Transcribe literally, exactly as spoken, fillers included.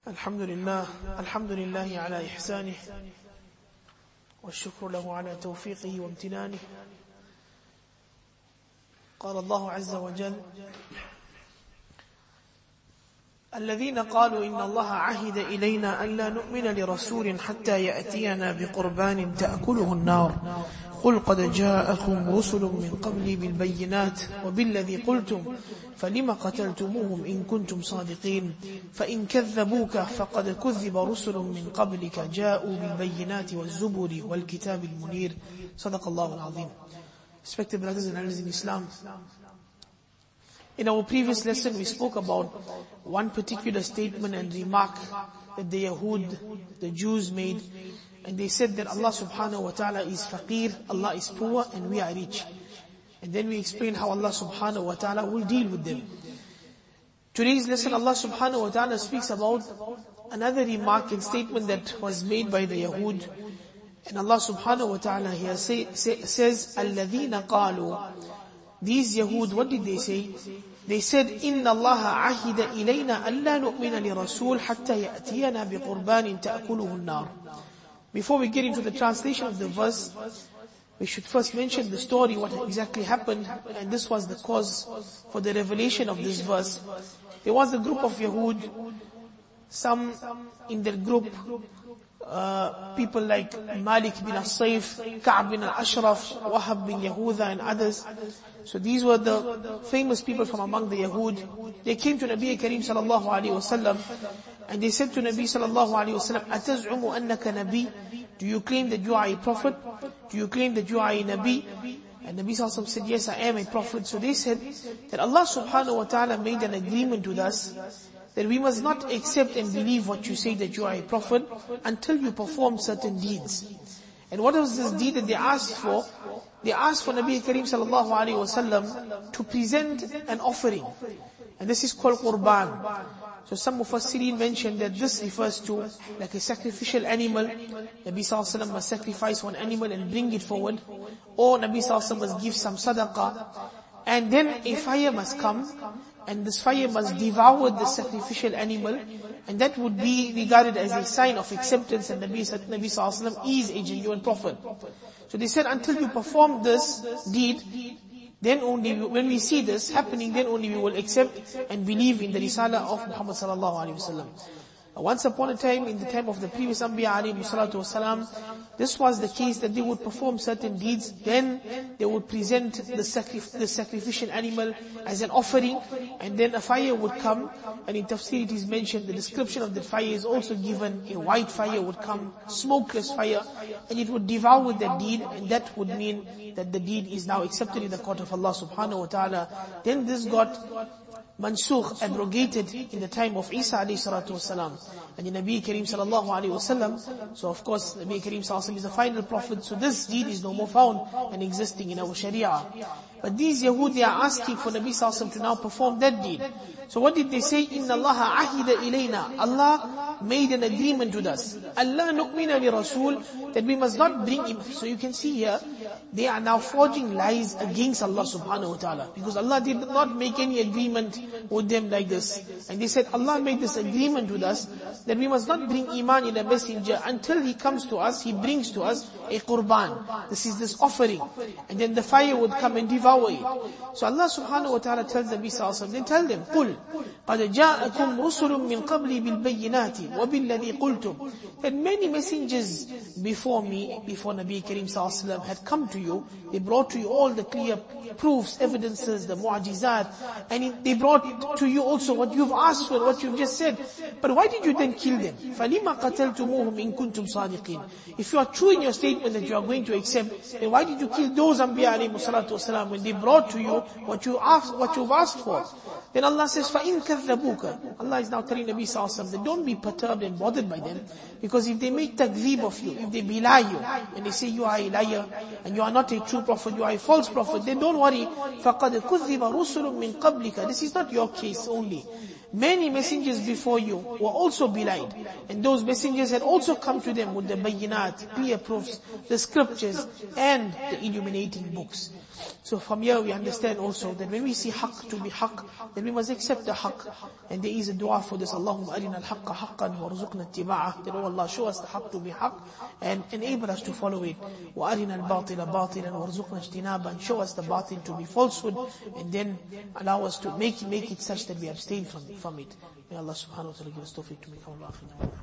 الحمد لله الحمد لله على إحسانه والشكر له على توفيقه وامتنانه. قال الله عز وجل: الذين قالوا إن الله عهد إلينا أن لا نؤمن لرسول حتى يأتينا بقربان تأكله النار قل قد جاءكم رسل من قبلي بالبينات وبالذي قلتم فلم قتلتموهم إن كنتم صادقين فإن كذبوك فقد كذب رسل من قبلك جاءوا بالبينات والزبر والكتاب المنير. صدق الله العظيم. Respected brothers and sisters in Islam, in our previous lesson we spoke about one particular statement and remark that the Yahud, the Jews made, and they said that Allah subhanahu wa ta'ala is faqir, Allah is poor and we are rich. And then we explained how Allah subhanahu wa ta'ala will deal with them. Today's lesson, Allah subhanahu wa ta'ala speaks about another remark and statement that was made by the Yahud. And Allah subhanahu wa ta'ala here say, say, says, الَّذِينَ قَالُوا, these Yahud, what did they say? They said, إِنَّ اللَّهَ عَهِدَ إِلَيْنَا أَلَّا نُؤْمِنَ لِرَسُولٍ حَتَّى يَأْتِيَنَا بِقُرْبَانٍ تَأْكُلُهُ النَّارِ. Before we get into the translation of the verse, we should first mention the story, what exactly happened, and this was the cause for the revelation of this verse. There was a group of Yahud, some in their group, uh, people like Malik bin As-Sayf, Ka'b bin Al-Ashraf, Wahab bin Yahuda and others. So these were the famous people from among the Yahud. They came to Nabi Kareem sallallahu alayhi wa sallam, and they said to Nabi sallallahu alayhi wa sallam, أَتَزْعُمُ أَنَّكَ نَبِي? Do you claim that you are a prophet? Do you claim that you are a Nabi? And Nabi sallallahu alayhi wa sallam said, yes, I am a prophet. So they said that Allah subhanahu wa ta'ala made an agreement with us that we must not accept and believe what you say that you are a prophet until you perform certain deeds. And what was this deed that they asked for? They asked for Nabi Kareem sallallahu alayhi wa sallam to present an offering. And this is called Qurban. So some Mufassirin mentioned that this refers to like a sacrificial animal. Nabi sallallahu alayhi wa sallam must sacrifice one animal and bring it forward. Or Nabi sallallahu alayhi wa sallam must give some sadaqah. And then a fire must come. And this fire must devour the sacrificial animal. And that would be regarded as a sign of acceptance. And Nabi sallallahu alayhi wa sallam is a genuine prophet. So they said, until you perform this deed, then only, when we see this happening, then only we will accept and believe in the Risala of Muhammad sallallahu alaihi wasallam. Once upon a time, in the time of the previous Anbiya alayhi salatu wasalam, this was the case that they would perform certain deeds, then they would present the, sacrif- the sacrificial animal as an offering, and then a fire would come, and in tafsir it is mentioned, the description of the fire is also given, a white fire would come, smokeless fire, and it would devour that deed, and that would mean that the deed is now accepted in the court of Allah subhanahu wa ta'ala. Then this got mansukh, abrogated in the time of Isa alayhi salatu wasalam. And in Nabi Kareem sallallahu alayhi wasallam, so of course Nabi Kareem sallallahu alayhi wasallam is the final prophet, so this deed is no more found and existing in our sharia. But these Yahud, they are asking for Nabi sallallahu alayhi wasallam to now perform that deed. So what did they say? Inna Allah ahida ilayna. Allah made an agreement with us. Allah nu'mina li Rasul, that we must not bring him. So you can see here, they are now forging lies against Allah subhanahu wa ta'ala. Because Allah did not make any agreement with them like this. And they said, Allah made this agreement with us, that we must not bring iman in a messenger until he comes to us, he brings to us a qurban. This is this offering. And then the fire would come and devour it. So Allah subhanahu wa ta'ala tells Nabi sallallahu alayhi wa sallam, then tell them, قُلْ قَدْ جَاءَكُمْ رُسُلٌ مِّن قَبْلِ بِالْبَيِّنَاتِ وَبِالَّذِي قُلْتُمْ. That many messengers before me, before Nabi Kareem sallallahu alayhi wa sallam had come to you. They brought to you all the clear proofs, evidences, the mu'ajizat, and they brought to you also what you've asked for, what you've just said. But why did you then kill them? فَلِمَا قَتَلْتُمُوهُمْ إِن كُنْتُمْ صَادِقِينَ. If you are true in your statement that you are going to accept, then why did you kill those Anbiya alayhi salatu wasalam when they brought to you what you asked, what you've asked for? Then Allah says, فَإِن كَذَّبُوكَ. Allah is now telling Nabi sallallahu alayhi wa sallam that don't be perturbed and bothered by them, because if they make takzeeb of you, if they belie you, and they say you are a liar, and you are not a true prophet, you are a false prophet, then don't worry. فَقَدْ كُذِّبَ رُسُلٌ مِّن قَبْلِكَ. This is not your case only. Many messengers before you were also belied. And those messengers had also come to them with the bayinat, clear proofs, the scriptures, and the illuminating books. So from here we understand also that when we see haqq to be haqq, then we must accept the haqq. And there is a dua for this, Allahumma arina al-haqqa haqqan warzuqna ittiba'ah. That, oh Allah, show us the haqq to be haqq and enable us to follow it. Wa arina al-batila batilan warzuqna ijtinaba. And show us the batil to be falsehood, and then allow us to make, make it such that we abstain from, from it. May Allah subhanahu wa ta'ala give us tawfiq to become al-akhir.